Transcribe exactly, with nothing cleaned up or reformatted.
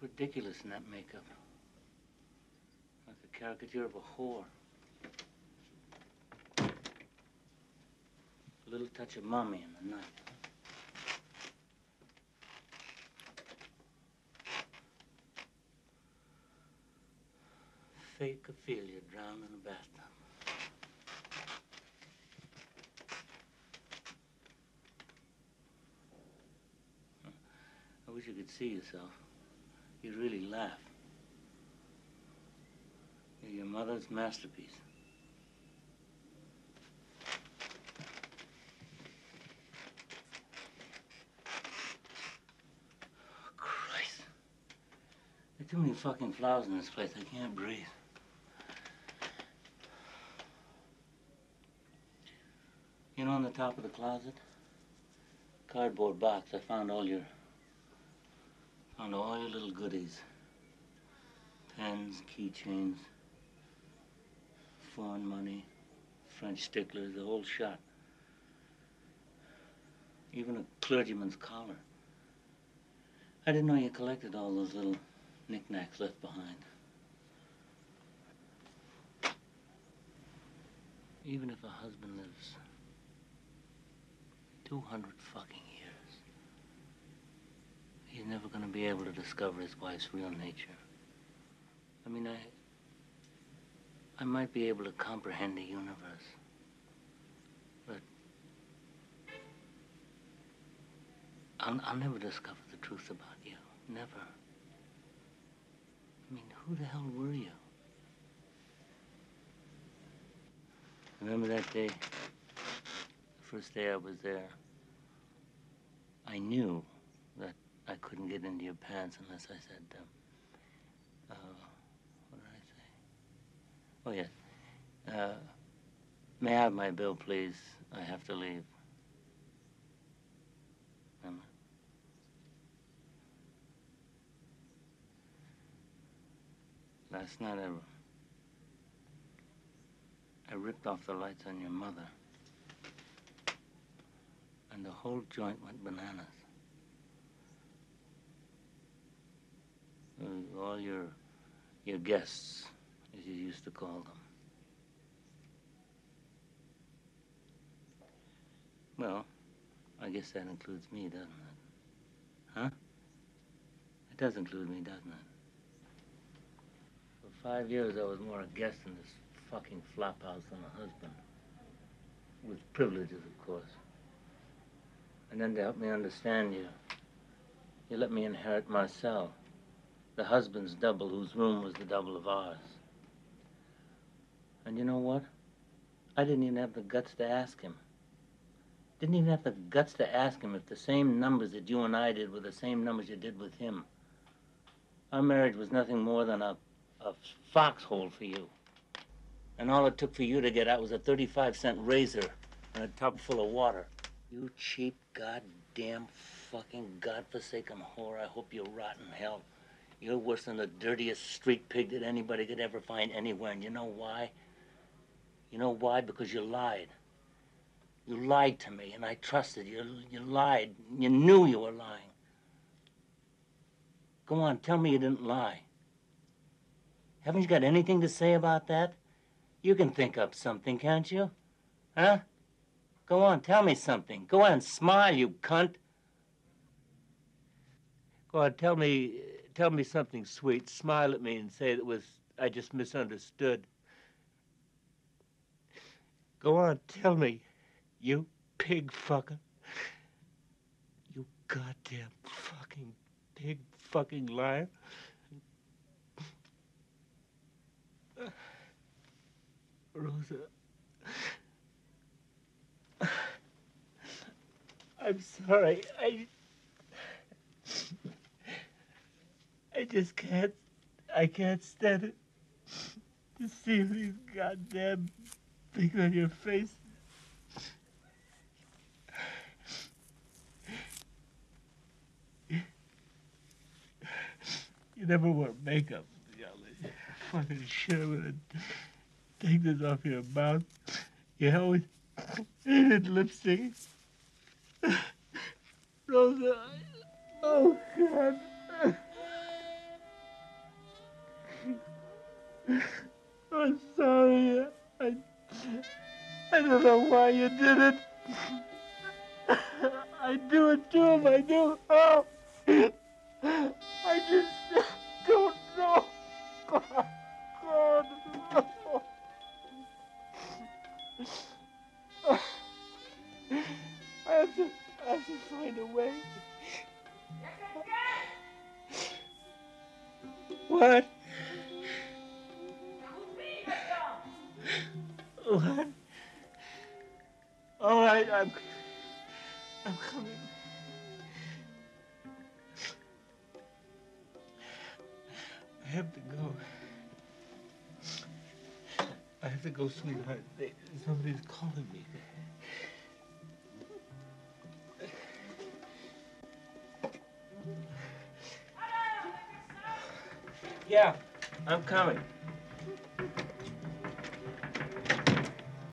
Ridiculous in that makeup. Like a caricature of a whore. A little touch of mommy in the night. Fake Ophelia drowned in a bathtub. I wish you could see yourself. You'd really laugh. You're your mother's masterpiece. Oh, Christ. There are too many fucking flowers in this place. I can't breathe. You know, on the top of the closet? Cardboard box. I found all your... Found all your little goodies. Pens, keychains, foreign money, French sticklers, the whole shot. Even a clergyman's collar. I didn't know you collected all those little knickknacks left behind. Even if a husband lives two hundred fucking years, he's never gonna be able to discover his wife's real nature. I mean, I... I might be able to comprehend the universe, but I'll, I'll never discover the truth about you. Never. I mean, who the hell were you? Remember that day? The first day I was there. I knew that I couldn't get into your pants unless I said them. Uh, what did I say? Oh, yeah. Uh, may I have my bill, please? I have to leave. Remember? Last night I... I ripped off the lights on your mother. And the whole joint went bananas. Uh, all your, your guests, as you used to call them. Well, I guess that includes me, doesn't it? Huh? It does include me, doesn't it? For five years, I was more a guest in this fucking flop house than a husband. With privileges, of course. And then to help me understand you, you let me inherit Marcel, the husband's double whose room was the double of ours. And you know what? I didn't even have the guts to ask him. Didn't even have the guts to ask him if the same numbers that you and I did were the same numbers you did with him. Our marriage was nothing more than a, a foxhole for you. And all it took for you to get out was a thirty-five cent razor and a tub full of water. You cheap, goddamn, fucking, godforsaken whore. I hope you rot in hell. You're worse than the dirtiest street pig that anybody could ever find anywhere. And you know why? You know why? Because you lied. You lied to me, and I trusted you. You lied. You knew you were lying. Go on, tell me you didn't lie. Haven't you got anything to say about that? You can think up something, can't you? Huh? Go on, tell me something. Go on, smile, you cunt. Go on, tell me, tell me something sweet. Smile at me and say it was, I just misunderstood. Go on, tell me, you pig fucker. You goddamn fucking pig fucking liar. Rosa. I'm sorry. I... I just can't... I can't stand it. To see these goddamn things on your face. You never wear makeup. You know, fucking shit, I'm gonna take this off your mouth. You always hated lipstick. Rosa, I, oh God. I'm sorry. I, I don't know why you did it. I do it to him. I do. Oh, I just don't know. God, God. I have to, I have to find a way. What? What? All right, I'm, I'm coming. I have to go. I have to go, sweetheart. They, somebody's calling me. Yeah, I'm coming.